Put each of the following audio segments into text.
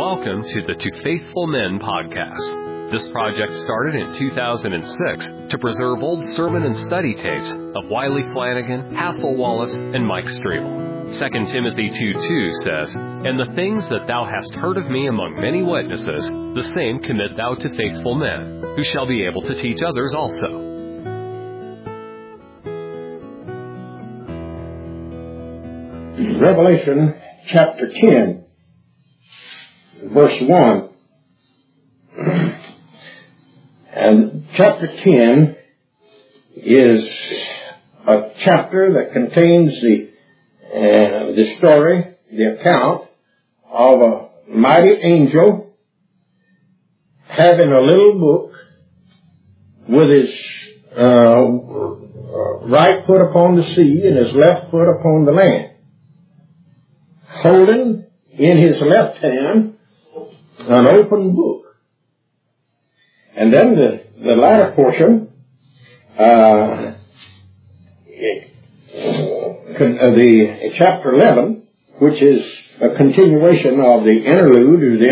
Welcome to the To Faithful Men podcast. This project started in 2006 to preserve old sermon and study tapes of Wiley Flanagan, Hathel Wallace, and Mike Strievel. 2 Timothy 2:2 says, "And the things that thou hast heard of me among many witnesses, the same commit thou to faithful men, who shall be able to teach others also." Revelation chapter 10. Verse 1. And chapter 10 is a chapter that contains the story, the account of a mighty angel having a little book with his right foot upon the sea and his left foot upon the land, holding in his left hand an open book. And then the latter portion, the chapter 11, which is a continuation of the interlude, or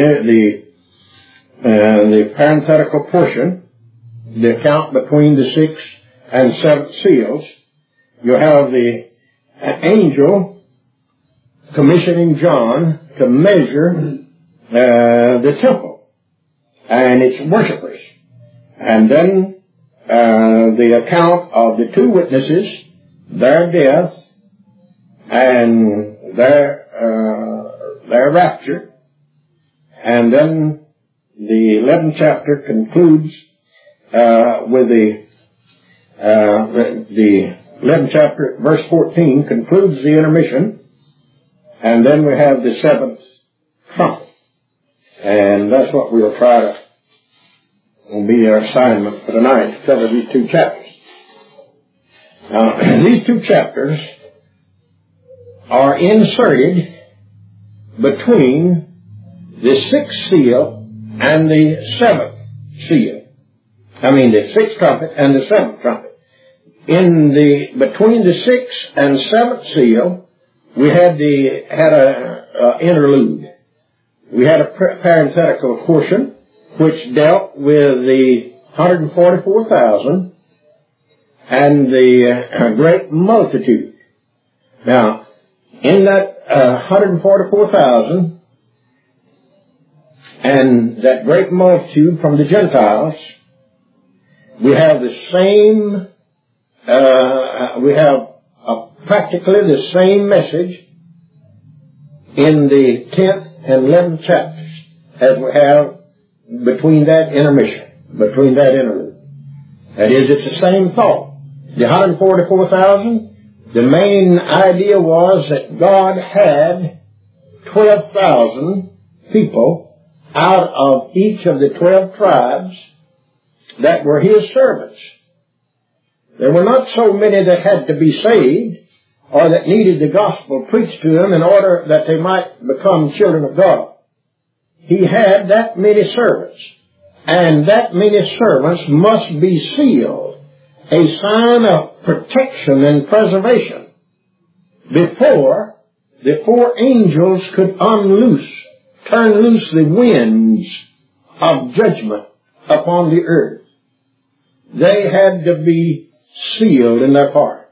the parenthetical portion, the account between the sixth and seventh seals. You have the angel commissioning John to measure the temple and its worshipers. And then the account of the two witnesses, their death and their rapture. And then the 11th chapter concludes with the 11th chapter, verse 14, concludes the intermission. And then we have the seventh trumpet. And that's what we'll try to, will be our assignment for tonight, to cover these two chapters. Now, these two chapters are inserted between the sixth seal and the seventh seal. The sixth trumpet and the seventh trumpet. Between the sixth and seventh seal, we had a interlude. We had a parenthetical portion which dealt with the 144,000 and the great multitude. Now, in that 144,000 and that great multitude from the Gentiles, we have the same, we have practically the same message in the 10th and 11th chapters as we have between that intermission, between that interlude. That is, it's the same thought. The 144,000, the main idea was that God had 12,000 people out of each of the 12 tribes that were His servants. There were not so many that had to be saved or that needed the gospel preached to them in order that they might become children of God. He had that many servants, and that many servants must be sealed, a sign of protection and preservation, before the four angels could turn loose the winds of judgment upon the earth. They had to be sealed in their part.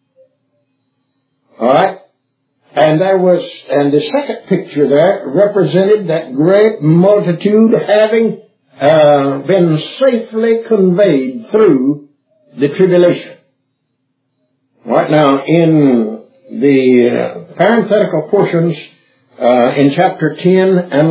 All right? And the second picture there represented that great multitude having been safely conveyed through the tribulation. Right now, in the parenthetical portions in chapter 10 and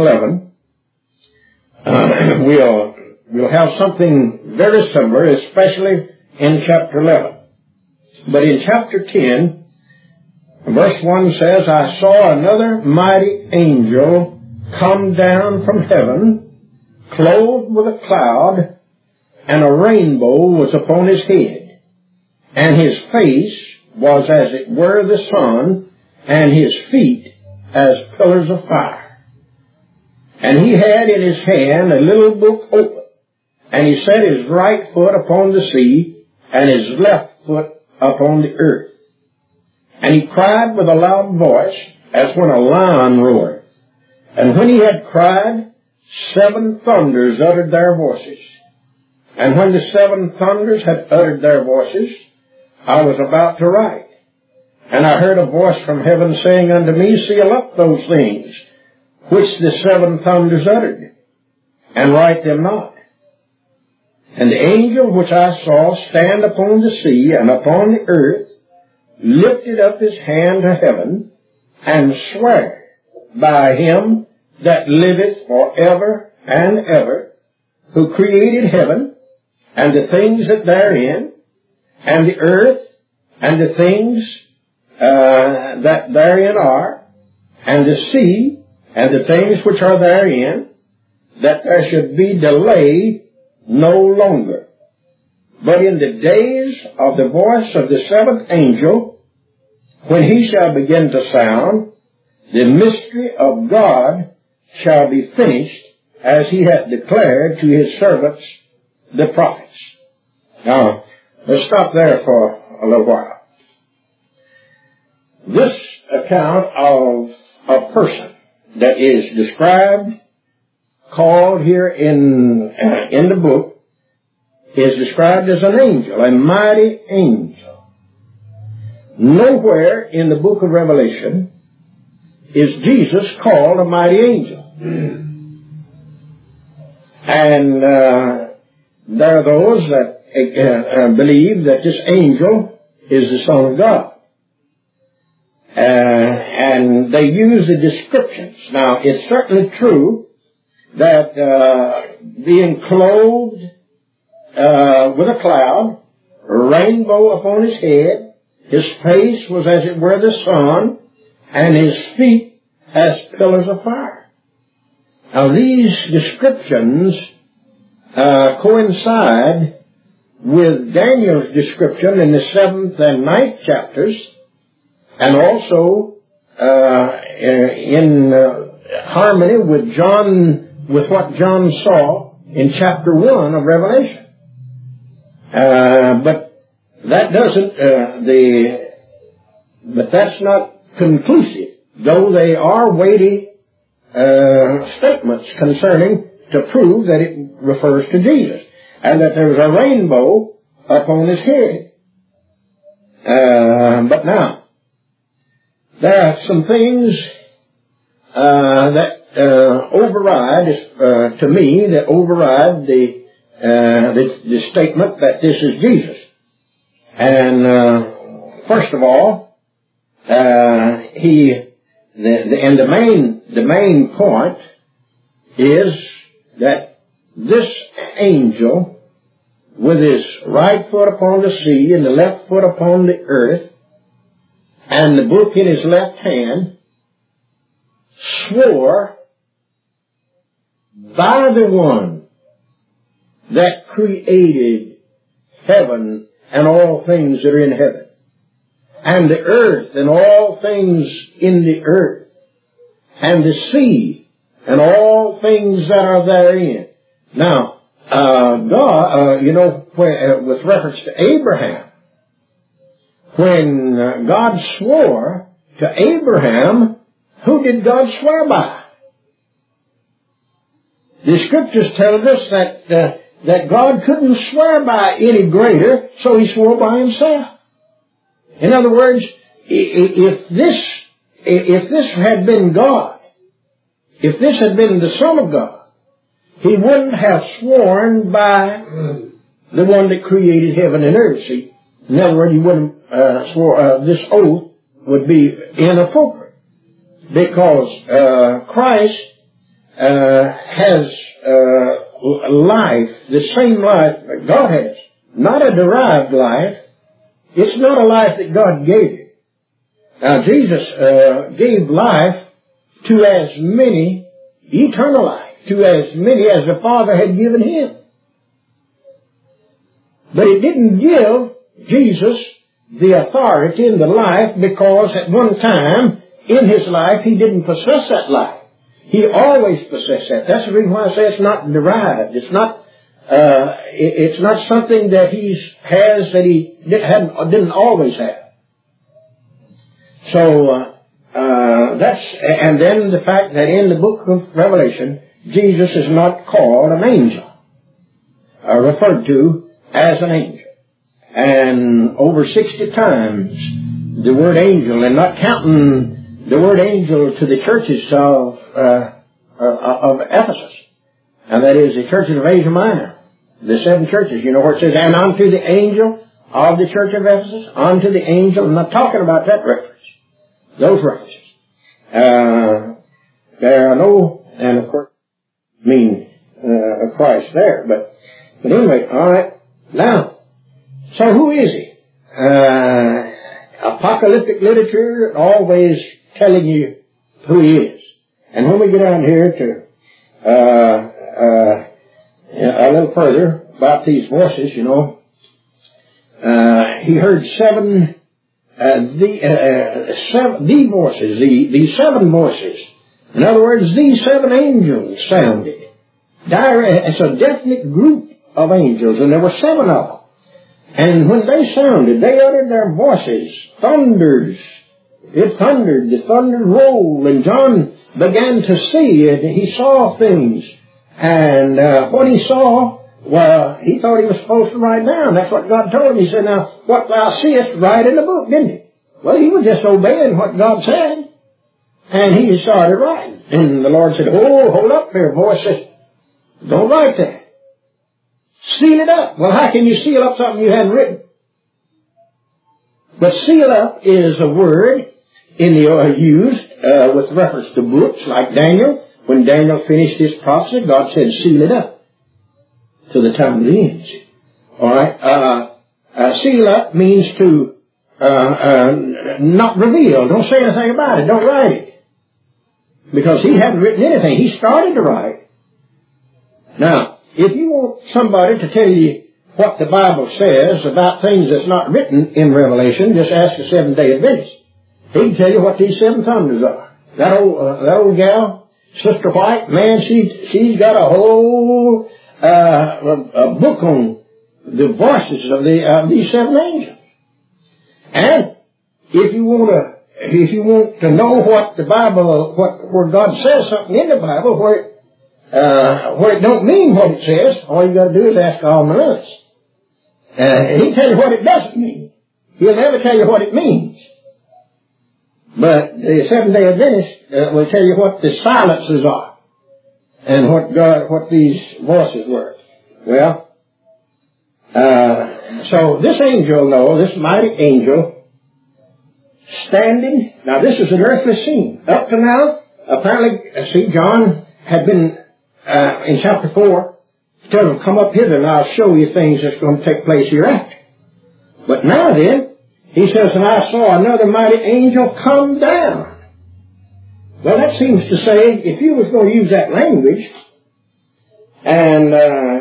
11, we'll have something very similar, especially in chapter 11. But in chapter 10, verse 1 says, "I saw another mighty angel come down from heaven, clothed with a cloud, and a rainbow was upon his head. And his face was as it were the sun, and his feet as pillars of fire. And he had in his hand a little book open, and he set his right foot upon the sea, and his left foot upon the earth. And he cried with a loud voice, as when a lion roared, And when he had cried, 7 thunders uttered their voices. And when the 7 thunders had uttered their voices, I was about to write. And I heard a voice from heaven saying unto me, Seal up those things which the 7 thunders uttered, and write them not. And the angel which I saw stand upon the sea and upon the earth lifted up his hand to heaven, and sware by him that liveth forever and ever, who created heaven, and the things that therein, and the earth, and the things that therein are, and the sea, and the things which are therein, that there should be delay no longer. But in the days of the voice of the 7th angel, when he shall begin to sound, the mystery of God shall be finished, as he hath declared to his servants, the prophets. Now, let's stop there for a little while. This account of a person that is described, called here in the book, is described as an angel, a mighty angel. Nowhere in the book of Revelation is Jesus called a mighty angel. And there are those that believe that this angel is the Son of God. And they use the descriptions. Now, it's certainly true that being clothed with a cloud, a rainbow upon his head, his face was as it were the sun, and his feet as pillars of fire. Now, these descriptions coincide with Daniel's description in the 7th and 9th chapters, and also in harmony with what John saw in chapter 1 of Revelation. But that doesn't but that's not conclusive, though they are weighty statements concerning to prove that it refers to Jesus, and that there was a rainbow upon his head. But now, there are some things that override, to me, that override the statement that this is Jesus. And first of all, the main point is that this angel, with his right foot upon the sea and the left foot upon the earth, and the book in his left hand, swore by the one that created heaven and all things that are in heaven, and the earth and all things in the earth, and the sea and all things that are therein. Now, God, with reference to Abraham, when God swore to Abraham, who did God swear by? The Scriptures tell us that God couldn't swear by any greater, so he swore by himself. In other words, if this had been God, if this had been the Son of God, he wouldn't have sworn by the one that created heaven and earth. See, in other words, he wouldn't this oath would be inappropriate, because Christ has life, the same life that God has, not a derived life. It's not a life that God gave you. Now, Jesus gave life to as many, eternal life, to as many as the Father had given him. But it didn't give Jesus the authority and the life, because at one time in his life he didn't possess that life. He always possessed that. That's the reason why I say it's not derived. It's not something that he has that he didn't always have. So And then the fact that in the book of Revelation, Jesus is not called an angel, referred to as an angel. And over 60 times the word angel, and not counting the word angel to the churches of Ephesus, and that is the churches of Asia Minor, the 7 churches, where it says, and unto the angel of the church of Ephesus, unto the angel. I'm not talking about that reference, those references. There are no, and of course, Christ there, but anyway, alright. Now, so who is he? Apocalyptic literature always telling you who he is. And when we get down here to a little further about these voices, he heard the voices, the 7 voices. In other words, these 7 angels sounded. It's a definite group of angels, and there were 7 of them. And when they sounded, they uttered their voices, thunders. It thundered, the thunder rolled, and John began to see it. He saw things. And what he saw, well, he thought he was supposed to write down. That's what God told him. He said, now, what thou seest, write in the book, didn't he? Well, he was just obeying what God said. And he started writing. And the Lord said, oh, hold up there, voices. Don't write that. Seal it up. Well, how can you seal up something you hadn't written? But seal up is a word used with reference to books, like Daniel. When Daniel finished his prophecy, God said, seal it up to the time of the end. All right. Seal up means to not reveal. Don't say anything about it. Don't write it. Because he hadn't written anything. He started to write. Now, if you want somebody to tell you what the Bible says about things that's not written in Revelation, just ask a Seventh-day Adventist. He can tell you what these 7 thunders are. That old gal, Sister White, man, she's got a whole a book on the voices of these 7 angels. And if you want to know what the Bible, where God says something in the Bible, where it don't mean what it says, all you got to do is ask Alma Lewis. He'll tell you what it doesn't mean. He'll never tell you what it means. But the Seventh-day Adventist will tell you what the silences are and what these voices were. Well, so this angel, this mighty angel, standing. Now this is an earthly scene. Up to now, apparently, John had been in chapter 4, tell him, come up hither and I'll show you things that's going to take place hereafter. But now then, he says, and I saw another mighty angel come down. Well, that seems to say, if you was going to use that language, and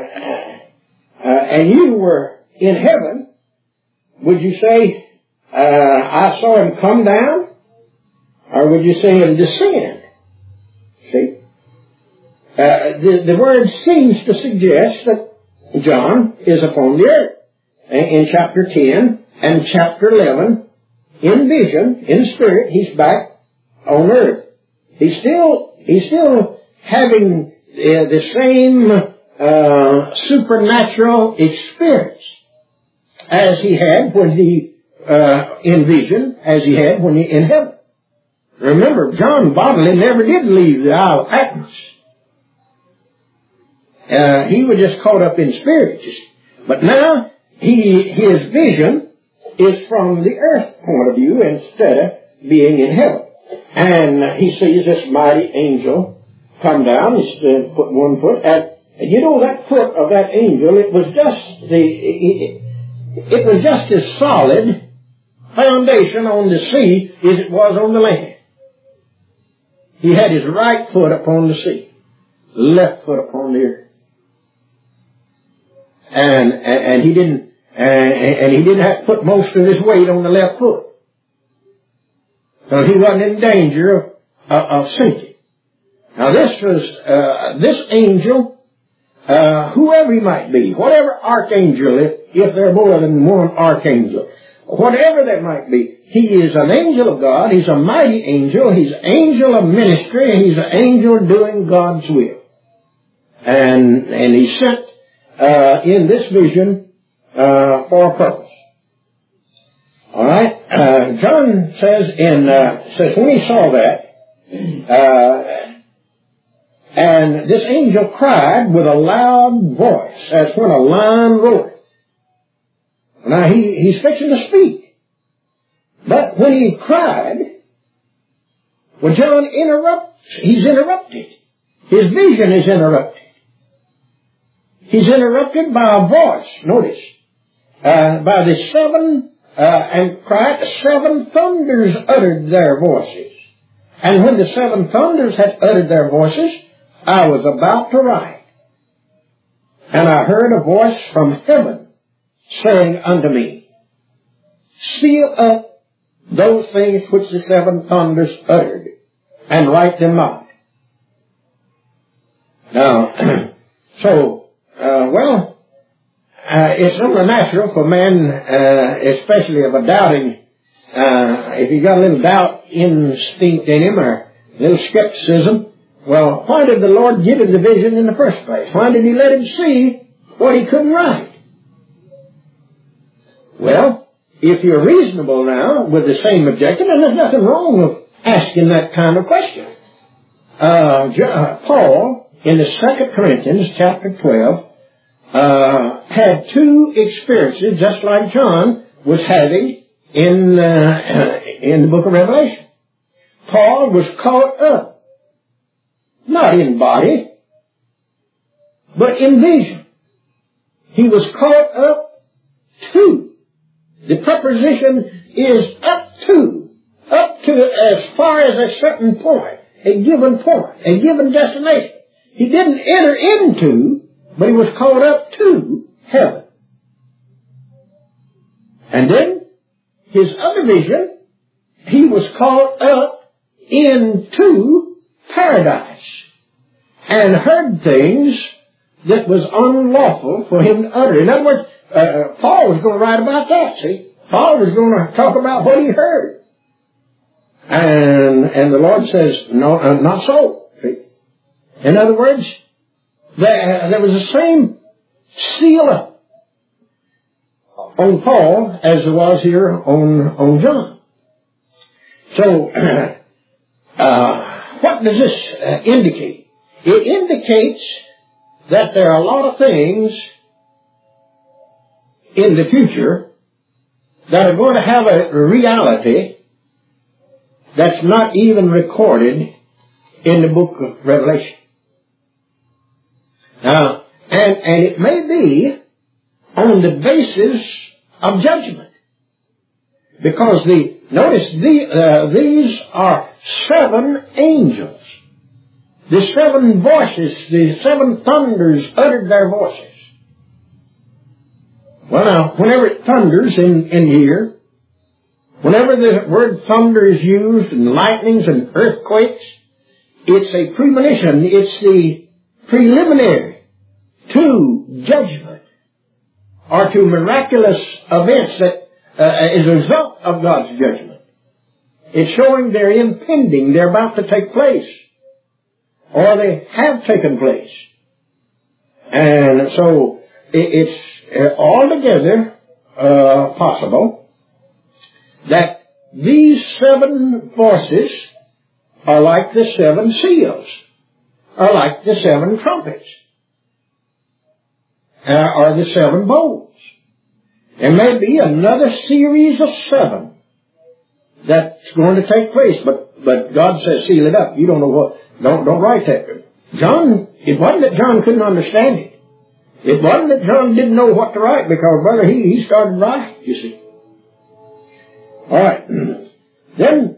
you were in heaven, would you say, I saw him come down? Or would you say him descend? See? The word seems to suggest that John is upon the earth. In chapter 10 and chapter 11, in vision, in spirit, he's back on earth. He's still having the same supernatural experience as he had when he in vision, as he had when he in heaven. Remember, John bodily never did leave the Isle of Patmos. He was just caught up in spirit. But now, his vision is from the earth point of view instead of being in heaven. And he sees this mighty angel come down. He's put one foot. And that foot of that angel, it was just as solid foundation on the sea as it was on the land. He had his right foot upon the sea, left foot upon the earth. And he didn't have to put most of his weight on the left foot. So he wasn't in danger of sinking. Now this angel, whoever he might be, whatever archangel, if there are more than one archangel, whatever that might be, He is an angel of God. He's a mighty angel. He's an angel of ministry. He's an angel doing God's will. And he's sent in this vision for a purpose. All right. John says when he saw that, and this angel cried with a loud voice, as when a lion roareth. Now he's fixing to speak, but when he cried, well, John interrupts. He's interrupted. His vision is interrupted. He's interrupted by a voice. Notice, by the seven. And cried, the seven thunders uttered their voices. And when the seven thunders had uttered their voices, I was about to write. And I heard a voice from heaven saying unto me, seal up those things which the seven thunders uttered, and write them out. Now, it's only natural for man, especially of a doubting, if you got a little doubt instinct in him or a little skepticism, well, why did the Lord give him the vision in the first place? Why did he let him see what he couldn't write? Well, if you're reasonable now with the same objective, and there's nothing wrong with asking that kind of question. Paul, in the 2 Corinthians chapter 12, had two experiences just like John was having in the book of Revelation. Paul was caught up, not in body, but in vision. He was caught up to. The preposition is up to as far as a certain point, a given destination. He didn't enter into, but he was caught up to heaven. And then, his other vision, he was caught up into paradise and heard things that was unlawful for him to utter. In other words, Paul was going to write about that, see? Paul was going to talk about what he heard. And the Lord says, no, not so. See? In other words, there was the same seal up on Paul as there was here on John. So, what does this indicate? It indicates that there are a lot of things in the future that are going to have a reality that's not even recorded in the book of Revelation. Now, and it may be on the basis of judgment. Because notice these are seven angels. The seven voices, the seven thunders uttered their voices. Well now, whenever it thunders in here, whenever the word thunder is used, and lightnings and earthquakes, it's a premonition, it's the preliminary to judgment, or to miraculous events that is a result of God's judgment. It's showing they're impending, they're about to take place, or they have taken place. And so it's altogether possible that these seven voices are like the seven seals, are like the seven trumpets, are the seven bowls. There may be another series of seven that's going to take place, but God says seal it up. You don't know what, don't write that. It wasn't that John couldn't understand it. It wasn't that John didn't know what to write, because brother, he started writing, you see. Alright. Then,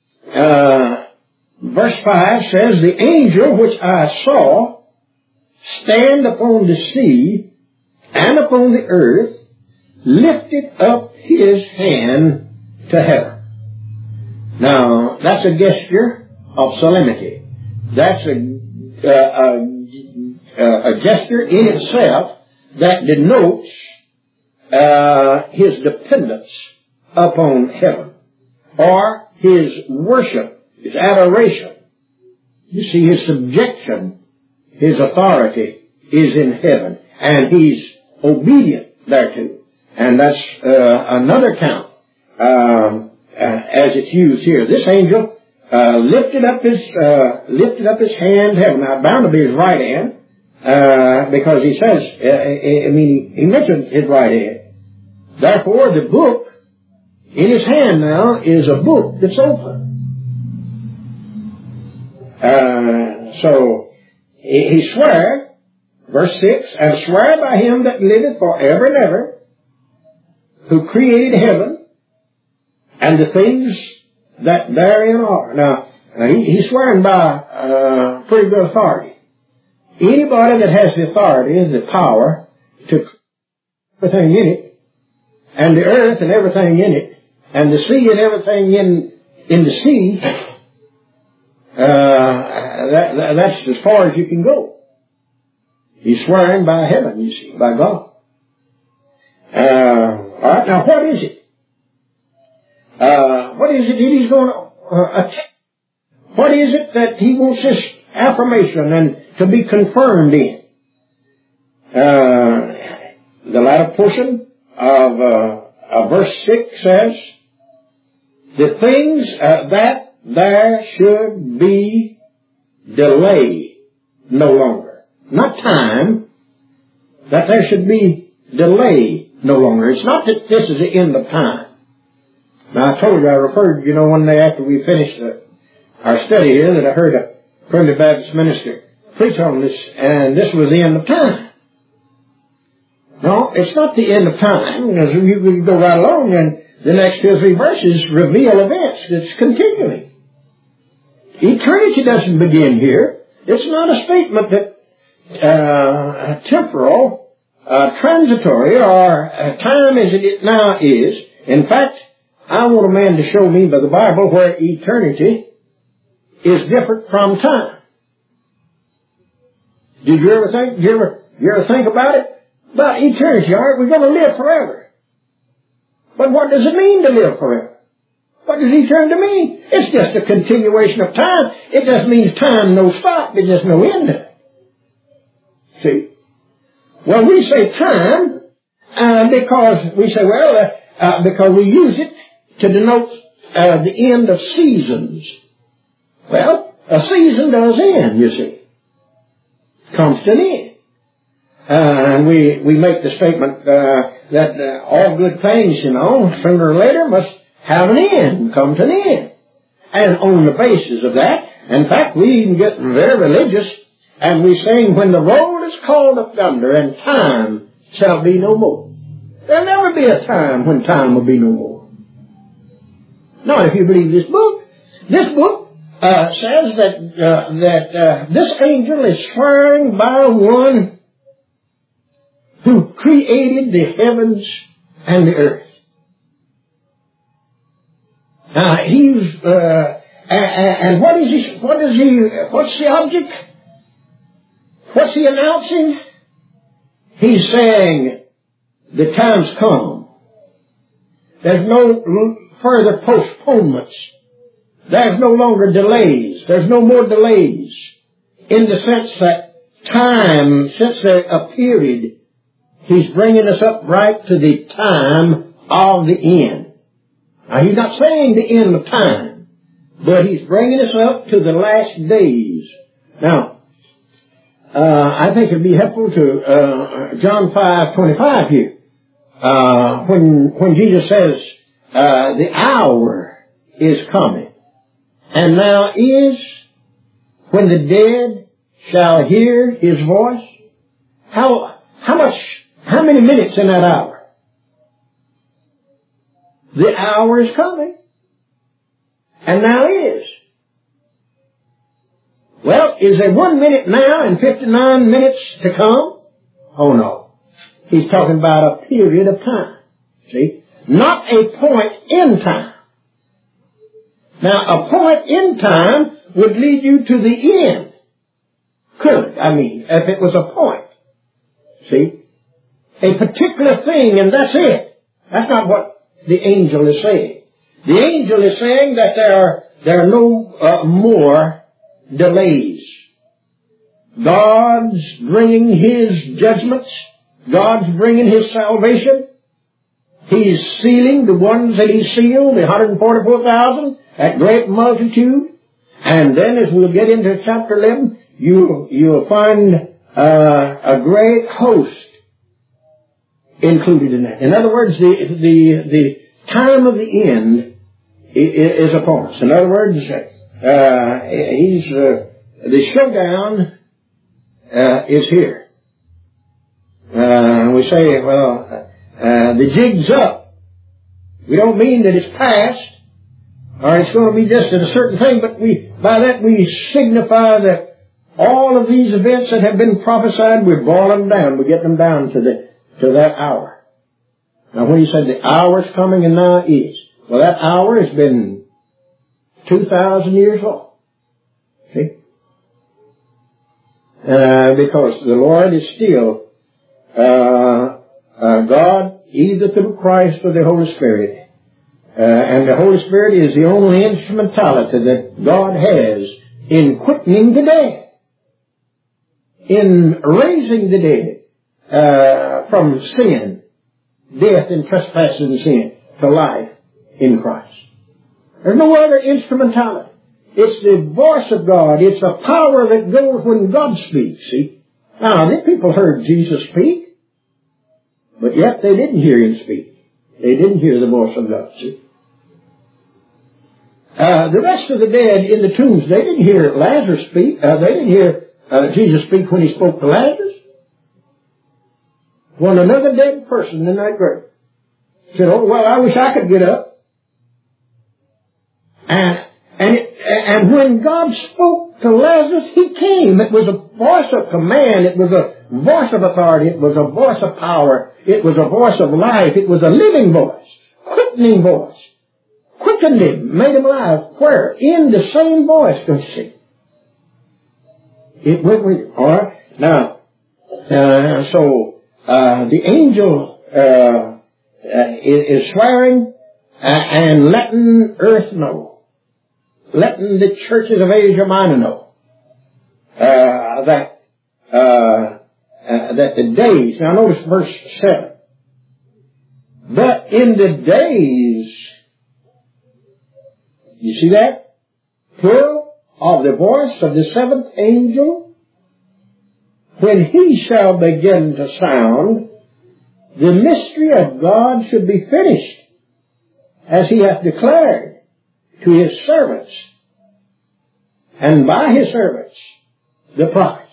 verse 5 says, the angel which I saw stand upon the sea and upon the earth lifted up his hand to heaven. Now, that's a gesture of solemnity. That's a gesture in itself that denotes his dependence upon heaven. or his worship, his adoration. You see, his subjection, his authority is in heaven, and he's obedient thereto. And that's another count as it's used here. This angel lifted up his hand, heaven. Now, bound to be his right hand, because he says, he mentioned his right hand. Therefore, the book in his hand now is a book that's open. So he sware, verse 6, and swear by him that liveth forever and ever, who created heaven and the things that therein are. Now he's swearing by pretty good authority. Anybody that has the authority and the power to everything in it, and the earth and everything in it, and the sea and everything in the sea, that's as far as you can go. He's swearing by heaven, you see, by God. All right, now what is it? What is it that he's going to what is it that he wants this affirmation and to be confirmed in? The latter portion of verse 6 says, the things that there should be delay no longer. Not time, that there should be delay no longer. It's not that this is the end of time. Now, I told you, I referred, one day after we finished our study here, that I heard a Primitive Baptist minister preach on this, and this was the end of time. No, it's not the end of time, because you go right along, and the next 2 or 3 verses reveal events that's continuing. Eternity doesn't begin here. It's not a statement that temporal, transitory, or time as it now is. In fact, I want a man to show me by the Bible where eternity is different from time. Did you ever think? You ever think about it? About eternity, all right? We're going to live forever. But what does it mean to live forever? What does eternity mean? It's just a continuation of time. It just means time no stop. It just no end. See? Well, we say time because we say, because we use it to denote the end of seasons. Well, a season does end, you see. Comes to an end. And we make the statement that all good things, sooner or later must have an end, come to an end. And on the basis of that, in fact, we even get very religious, and we sing, when the roll is called up thunder, and time shall be no more. There'll never be a time when time will be no more. Not if you believe this book. This book says that this angel is swearing by one who created the heavens and the earth. And what's the object? What's he announcing? He's saying, the time's come. There's no further postponements. There's no longer delays. There's no more delays. In the sense that time, since a period, he's bringing us up right to the time of the end. Now, he's not saying the end of time, but he's bringing us up to the last days. Now, I think it'd be helpful to John 5:25 here, when Jesus says, the hour is coming, and now is, when the dead shall hear his voice. How many minutes in that hour? The hour is coming, and now is. Well, is there 1 minute now and 59 minutes to come? Oh no. He's talking about a period of time. See? Not a point in time. Now, a point in time would lead you to the end. If it was a point. See? A particular thing, and that's it. That's not what the angel is saying. The angel is saying that there are no more delays. God's bringing His judgments. God's bringing His salvation. He's sealing the ones that He sealed, the 144,000, that great multitude. And then as we'll get into chapter 11, you'll find a great host included in that. In other words, the time of the end is upon us. In other words, the showdown is here. We say, well, the jig's up. We don't mean that it's past, or it's going to be just at a certain thing, but by that we signify that all of these events that have been prophesied, we're boiling them down. We get them down to that hour. Now when He said the hour's coming and now is, well, that hour has been 2,000 years old. See? Because the Lord is still God, either through Christ or the Holy Spirit. And the Holy Spirit is the only instrumentality that God has in quickening the dead, in raising the dead from sin, death and trespasses and sin, to life in Christ. There's no other instrumentality. It's the voice of God. It's the power that goes when God speaks, see. Now, these people heard Jesus speak, but yet they didn't hear Him speak. They didn't hear the voice of God, see. The rest of the dead in the tombs, they didn't hear Lazarus speak. They didn't hear Jesus speak when He spoke to Lazarus. When another dead person in that grave said, oh, well, I wish I could get up. And when God spoke to Lazarus, He came. It was a voice of command. It was a voice of authority. It was a voice of power. It was a voice of life. It was a living voice, quickening voice. Quickened him, made him alive. Where? In the same voice, don't you see? It went with him. All right? Now, so the angel is swearing and letting earth know, letting the churches of Asia Minor know that the days. Now, notice verse 7. But in the days, you see that? Plural of the voice of the seventh angel, when he shall begin to sound, the mystery of God should be finished, as He hath declared to His servants, and by His servants, the prophets.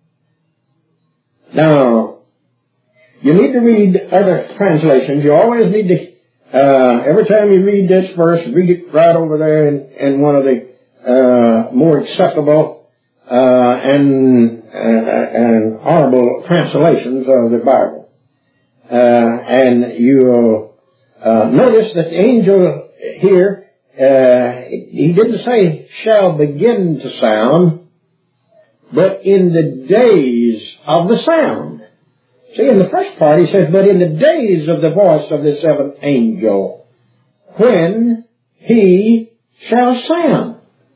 Now, you need to read other translations. You always need to every time you read this verse, read it right over there in one of the more acceptable and honorable translations of the Bible. And you'll notice that the angel here, he didn't say shall begin to sound, but in the days of the sound. See, in the first part, he says, but in the days of the voice of the seventh angel, when he shall sound.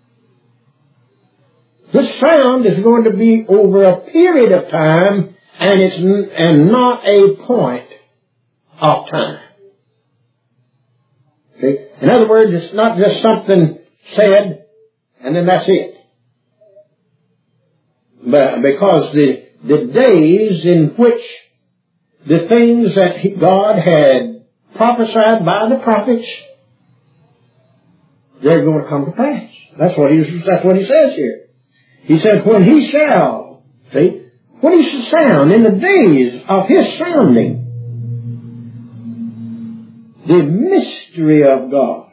This sound is going to be over a period of time, and not a point of time. See? In other words, it's not just something said, and then that's it. But because the days in which the things that God had prophesied by the prophets, they're going to come to pass. That's what he says here. He says, when he shall, see, when he shall sound, in the days of his sounding, the mystery of God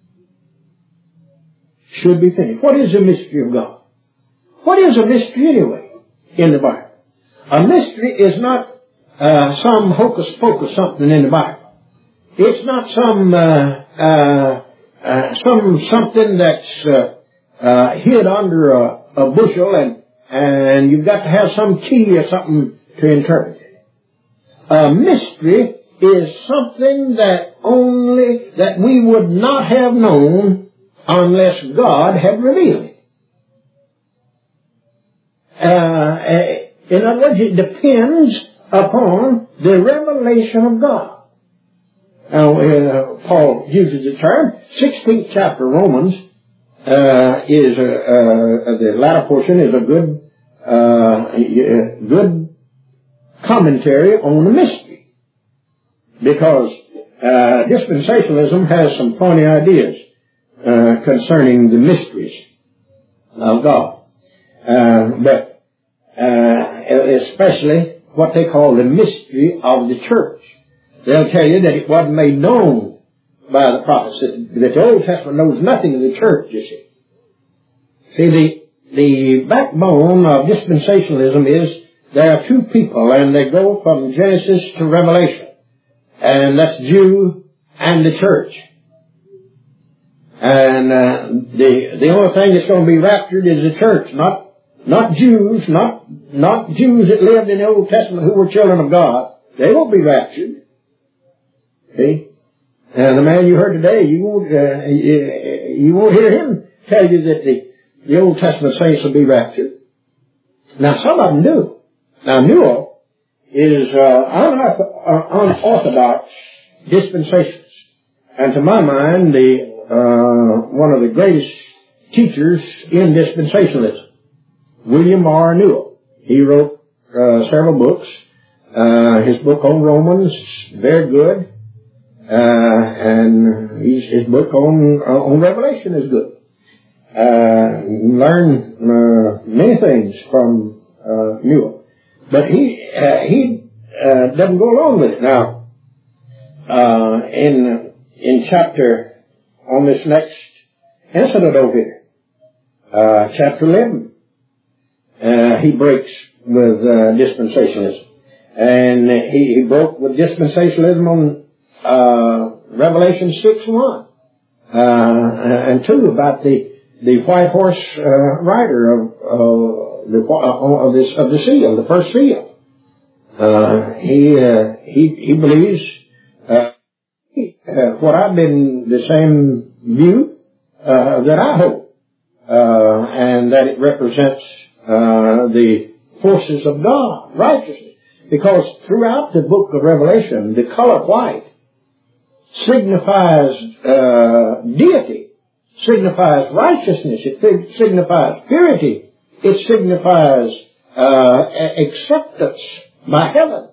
should be finished. What is the mystery of God? What is a mystery anyway in the Bible? A mystery is not some hocus pocus something in the Bible. It's not something that's hid under a bushel and you've got to have some key or something to interpret it. A mystery is something that we would not have known unless God had revealed it. In other words, it depends upon the revelation of God. Paul uses the term, 16th chapter Romans the latter portion is a good commentary on the mystery. Because dispensationalism has some funny ideas concerning the mysteries of God. But especially what they call the mystery of the church. They'll tell you that it wasn't made known by the prophets, that the Old Testament knows nothing of the church, you see. See, the backbone of dispensationalism is there are two people, and they go from Genesis to Revelation. And that's Jew and the church. And the only thing that's going to be raptured is the church, not Jews, not Jews that lived in the Old Testament who were children of God. They won't be raptured. See? And the man you heard today, you won't hear him tell you that the Old Testament saints will be raptured. Now some of them do. Now Newell is unorthodox dispensationalist, and to my mind, one of the greatest teachers in dispensationalism, William R. Newell. He wrote several books. His book on Romans, very good. And his book on Revelation is good. Learn many things from Newell, but he doesn't go along with it. Now, in chapter on this next incident over here, chapter 11, he breaks with dispensationalism, and he broke with dispensationalism on Revelation 6:1 and 2 about the white horse rider of the seal, the first seal. He believes what I've been the same view that I hold, and that it represents the forces of God, righteousness, because throughout the book of Revelation, the color white signifies deity, signifies righteousness, it signifies purity, it signifies acceptance by heaven,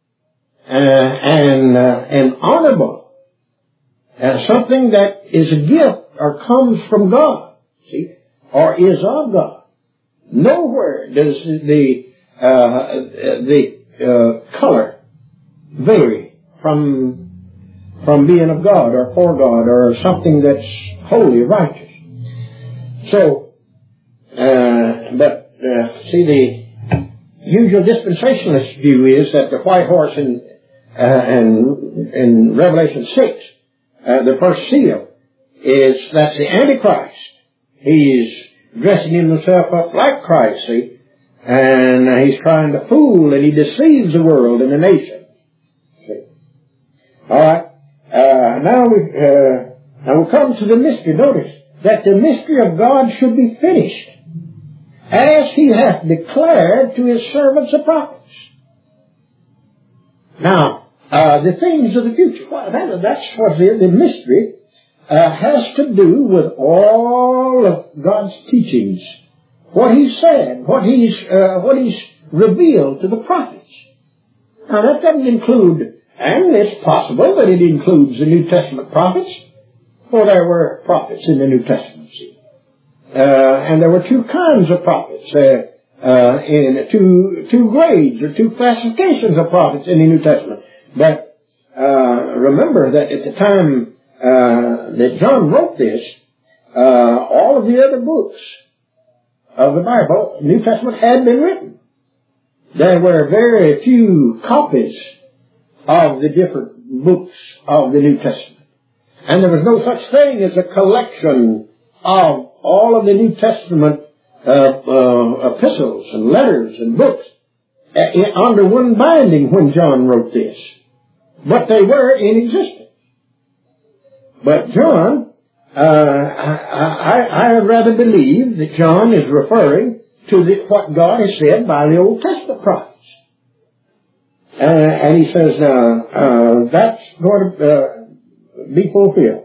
and honorable, something that is a gift or comes from God, see, or is of God. Nowhere does the color vary from being of God or for God or something that's holy, righteous. So, see, the usual dispensationalist view is that the white horse in Revelation 6, the first seal, that's the Antichrist. He's dressing himself up like Christ, see, and he's trying to fool and he deceives the world and the nation. See? All right. Now we come to the mystery. Notice that the mystery of God should be finished, as He hath declared to His servants the prophets. Now, the things of the future. Well, that's what the mystery has to do with all of God's teachings, what He said, what He's revealed to the prophets. Now, that doesn't include. And it's possible that it includes the New Testament prophets, for there were prophets in the New Testament. And there were two kinds of prophets, in two grades or two classifications of prophets in the New Testament. But remember that at the time that John wrote this, all of the other books of the Bible, New Testament, had been written. There were very few copies of the different books of the New Testament. And there was no such thing as a collection of all of the New Testament epistles and letters and books under one binding when John wrote this. but they were in existence. But John, I rather believe that John is referring to what God has said by the Old Testament prophets. And he says, that's going to be fulfilled.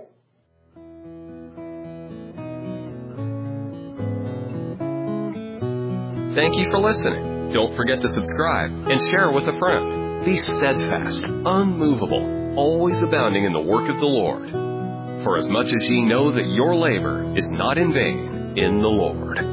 Thank you for listening. Don't forget to subscribe and share with a friend. Be steadfast, unmovable, always abounding in the work of the Lord. For as much as ye know that your labor is not in vain in the Lord.